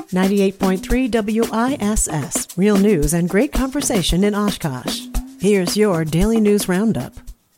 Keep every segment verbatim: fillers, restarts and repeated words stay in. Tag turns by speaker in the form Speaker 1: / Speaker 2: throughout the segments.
Speaker 1: ninety-eight point three W I S S, real news and great conversation in Oshkosh. Here's your Daily News Roundup.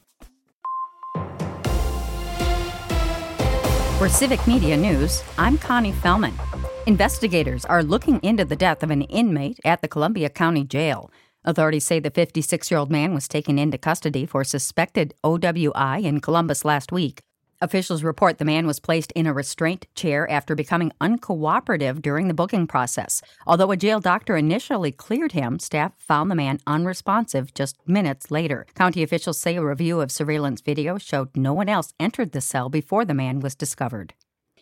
Speaker 2: For Civic Media News, I'm Connie Fellman. Investigators are looking into the death of an inmate at the Columbia County Jail. Authorities say the fifty-six-year-old man was taken into custody for suspected O W I in Columbus last week. Officials report the man was placed in a restraint chair after becoming uncooperative during the booking process. Although a jail doctor initially cleared him, staff found the man unresponsive just minutes later. County officials say a review of surveillance video showed no one else entered the cell before the man was discovered.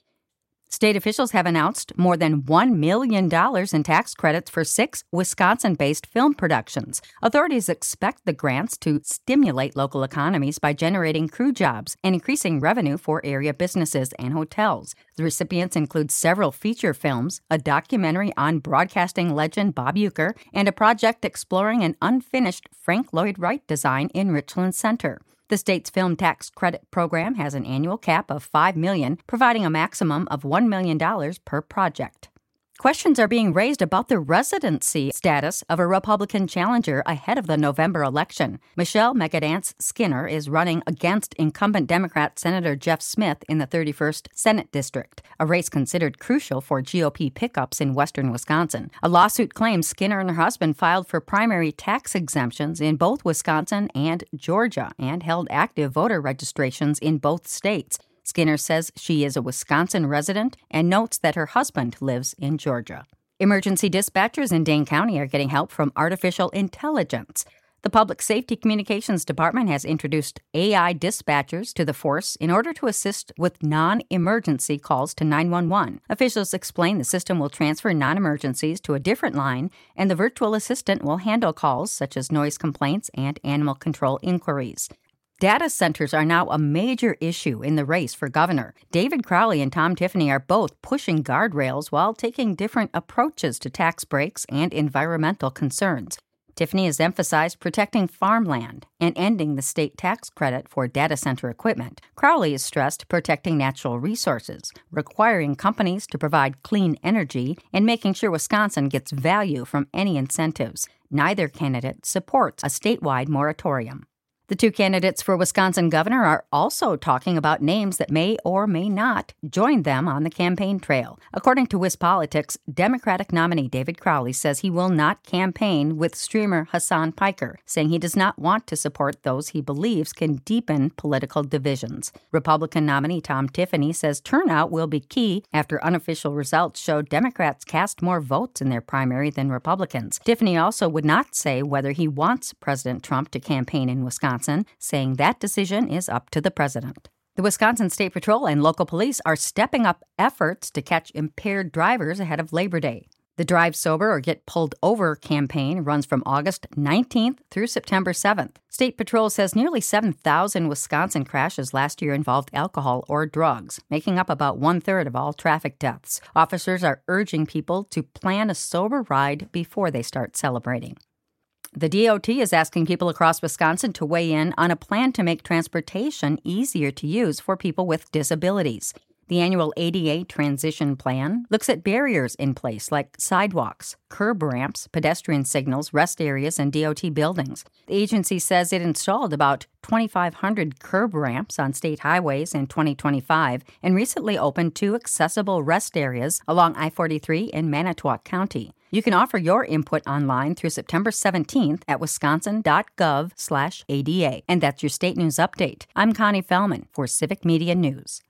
Speaker 2: State officials have announced more than one million dollars in tax credits for six Wisconsin-based film productions. Authorities expect the grants to stimulate local economies by generating crew jobs and increasing revenue for area businesses and hotels. The recipients include several feature films, a documentary on broadcasting legend Bob Uecker, and a project exploring an unfinished Frank Lloyd Wright design in Richland Center. The state's film tax credit program has an annual cap of five million dollars, providing a maximum of one million dollars per project. Questions are being raised about the residency status of a Republican challenger ahead of the November election. Michelle Megadance Skinner is running against incumbent Democrat Senator Jeff Smith in the thirty-first Senate District, a race considered crucial for G O P pickups in western Wisconsin. A lawsuit claims Skinner and her husband filed for primary tax exemptions in both Wisconsin and Georgia and held active voter registrations in both states. Skinner says she is a Wisconsin resident and notes that her husband lives in Georgia. Emergency dispatchers in Dane County are getting help from artificial intelligence. The Public Safety Communications Department has introduced A I dispatchers to the force in order to assist with non-emergency calls to nine one one. Officials explain the system will transfer non-emergencies to a different line, and the virtual assistant will handle calls such as noise complaints and animal control inquiries. Data centers are now a major issue in the race for governor. David Crowley and Tom Tiffany are both pushing guardrails while taking different approaches to tax breaks and environmental concerns. Tiffany has emphasized protecting farmland and ending the state tax credit for data center equipment. Crowley has stressed protecting natural resources, requiring companies to provide clean energy, and making sure Wisconsin gets value from any incentives. Neither candidate supports a statewide moratorium. The two candidates for Wisconsin governor are also talking about names that may or may not join them on the campaign trail. According to WisPolitics, Democratic nominee David Crowley says he will not campaign with streamer Hassan Piker, saying he does not want to support those he believes can deepen political divisions. Republican nominee Tom Tiffany says turnout will be key after unofficial results showed Democrats cast more votes in their primary than Republicans. Tiffany also would not say whether he wants President Trump to campaign in Wisconsin, saying that decision is up to the president. The Wisconsin State Patrol and local police are stepping up efforts to catch impaired drivers ahead of Labor Day. The Drive Sober or Get Pulled Over campaign runs from August nineteenth through September seventh. State Patrol says nearly seven thousand Wisconsin crashes last year involved alcohol or drugs, making up about one-third of all traffic deaths. Officers are urging people to plan a sober ride before they start celebrating. The D O T is asking people across Wisconsin to weigh in on a plan to make transportation easier to use for people with disabilities. The annual A D A transition plan looks at barriers in place like sidewalks, curb ramps, pedestrian signals, rest areas, and D O T buildings. The agency says it installed about twenty-five hundred curb ramps on state highways in twenty twenty-five and recently opened two accessible rest areas along I forty-three in Manitowoc County. You can offer your input online through September seventeenth at wisconsin.gov slash ADA. And that's your state news update. I'm Connie Fellman for Civic Media News.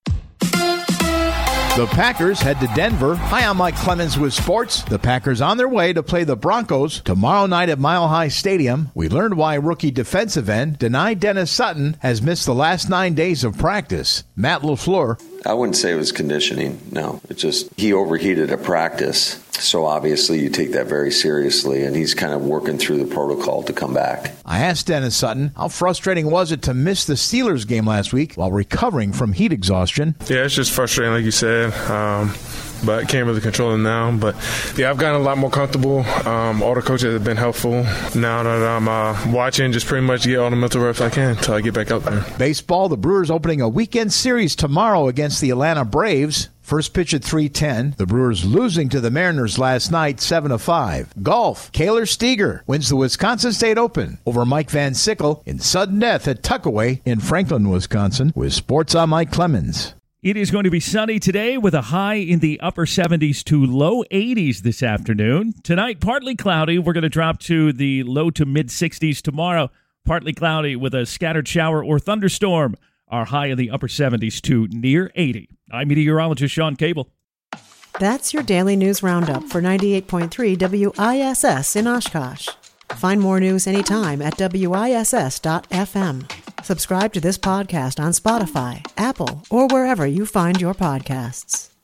Speaker 3: The Packers head to Denver. Hi, I'm Mike Clemens with sports. The Packers on their way to play the Broncos tomorrow night at Mile High Stadium. We learned why rookie defensive end Denai Dennis Sutton has missed the last nine days of practice. Matt LaFleur.
Speaker 4: I wouldn't say it was conditioning, no. It's just he overheated at practice. So obviously you take that very seriously, and he's kind of working through the protocol to come back.
Speaker 3: I asked Dennis Sutton, how frustrating was it to miss the Steelers game last week while recovering from heat exhaustion?
Speaker 5: Yeah, it's just frustrating, like you said. Um, but can't really control it now. But, yeah, I've gotten a lot more comfortable. Um, all the coaches have been helpful. Now that I'm uh, watching, just pretty much get all the mental reps I can until I get back out there.
Speaker 3: Baseball, the Brewers opening a weekend series tomorrow against the Atlanta Braves. First pitch at three ten. The Brewers losing to the Mariners last night seven to five. Golf. Kaylor Steger wins the Wisconsin State Open over Mike Van Sickle in sudden death at Tuckaway in Franklin, Wisconsin. With sports, I'm Mike Clemens.
Speaker 6: It is going to be sunny today with a high in the upper seventies to low eighties this afternoon. Tonight, partly cloudy. We're going to drop to the low to mid sixties tomorrow. Partly cloudy with a scattered shower or thunderstorm. Our high in the upper seventies to near eighty. I'm meteorologist Sean Cable.
Speaker 1: That's your daily news roundup for ninety-eight point three W I S S in Oshkosh. Find more news anytime at W I S S dot F M. Subscribe to this podcast on Spotify, Apple, or wherever you find your podcasts.